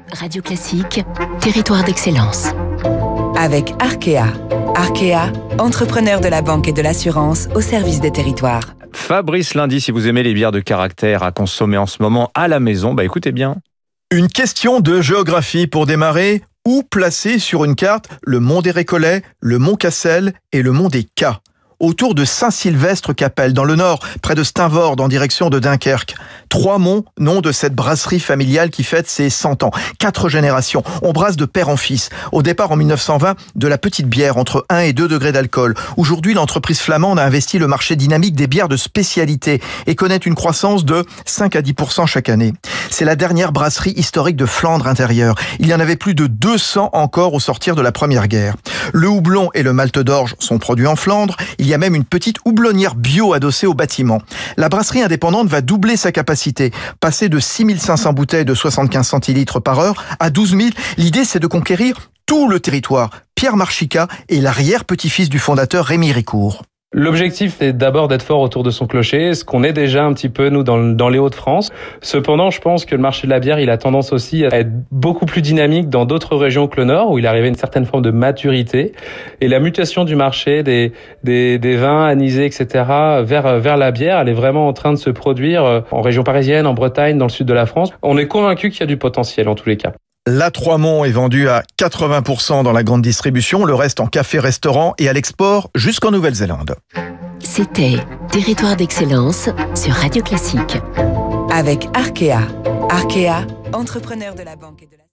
Radio Classique, territoire d'excellence. Avec Arkea. Arkea, entrepreneur de la banque et de l'assurance au service des territoires. Fabrice Lundy, si vous aimez les bières de caractère à consommer en ce moment à la maison, écoutez bien. Une question de géographie pour démarrer. Où placer sur une carte le mont des Récollets, le mont Cassel et le mont des Cats ? Autour de Saint-Sylvestre-Capelle, dans le nord, près de Steenvoorde, en direction de Dunkerque. 3 monts, nom de cette brasserie familiale qui fête ses 100 ans. 4 générations. On brasse de père en fils. Au départ, en 1920, de la petite bière entre 1 et 2 degrés d'alcool. Aujourd'hui, l'entreprise flamande a investi le marché dynamique des bières de spécialité et connaît une croissance de 5 à 10% chaque année. C'est la dernière brasserie historique de Flandre intérieure. Il y en avait plus de 200 encore au sortir de la Première Guerre. Le houblon et le malt d'orge sont produits en Flandre. Il y a même une petite houblonnière bio adossée au bâtiment. La brasserie indépendante va doubler sa capacité, passer de 6500 bouteilles de 75 centilitres par heure à 12 000. L'idée, c'est de conquérir tout le territoire. Pierre Marchica est l'arrière-petit-fils du fondateur Rémi Ricourt. L'objectif est d'abord d'être fort autour de son clocher, ce qu'on est déjà un petit peu nous dans les Hauts-de-France. Cependant, je pense que le marché de la bière, il a tendance aussi à être beaucoup plus dynamique dans d'autres régions que le Nord, où il arrivait une certaine forme de maturité. Et la mutation du marché des vins anisés, etc., vers la bière, elle est vraiment en train de se produire en région parisienne, en Bretagne, dans le sud de la France. On est convaincu qu'il y a du potentiel en tous les cas. La Trois-Monts est vendue à 80% dans la grande distribution, le reste en café-restaurant et à l'export jusqu'en Nouvelle-Zélande. C'était Territoire d'excellence sur Radio Classique. Avec Arkea. Arkea, entrepreneur de la banque et de l'assurance.